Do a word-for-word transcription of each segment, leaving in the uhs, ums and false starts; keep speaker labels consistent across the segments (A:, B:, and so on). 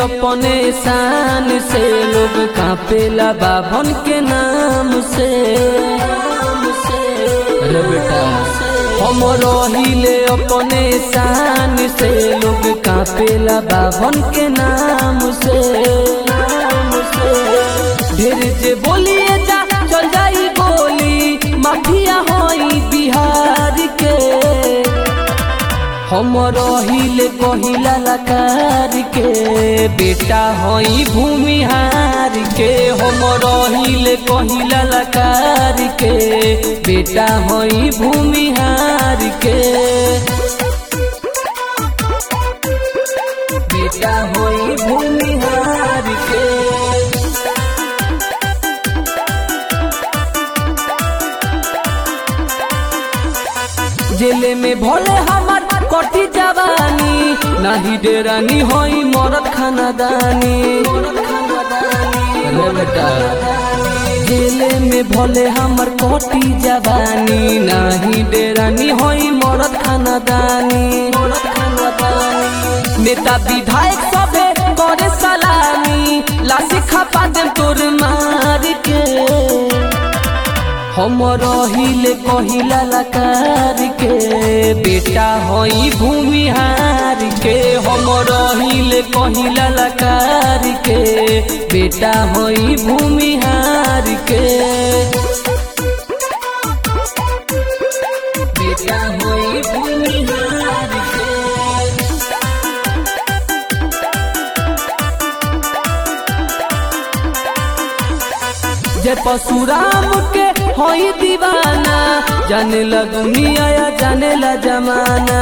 A: अपने शान से, लोग कांपेला बाभन के नाम से। रे बेटा हम रहिले अपने शान से, लोग कांपेला बाभन के नाम से। ढेर जे बोलिए जा चल जाई गोली, माफिया होई बिहार के। हम रहिले कहिला लकार के, बेटा होई भूमिहार के। हम रहिले कहिला लकार के, बेटा होई भूमिहार के। बेटा होई भूमिहार के। जेले में भोले हमार कटी जवानी, नाही डेरानी होई मरद खानादानी। जेले में भोले हमार कटी जवानी, नाही डेरानी होई मरद खानादानी। नेता विधायक सबे करे सलामी, लाशी खपा देम तोर मार के। हम रहिले कहिला लकार के, बेटा होई भूमिहार के। हम रहिले कहिला लकार के, बेटा होई भूमिहार के। बेटा होई भूमिहार के। जय परशुराम के होई दीवाना, जाने ला दुनिया या जाने ला जमाना।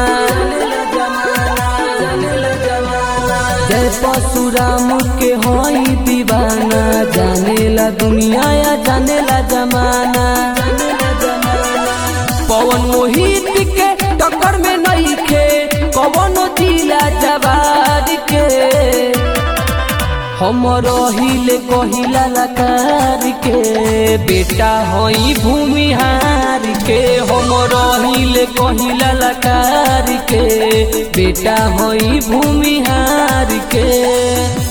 A: जय परशुराम के होई दीवाना, जाने ला दुनिया या जाने ला जमाना। पवन मोहित के टक्कर में नहीं खे, कवनो जिला जवार के। हम रहिले कहिला लकार के, बेटा होई भूमिहार के। हम रहिले कहिला लकार के, बेटा होई भूमिहार के।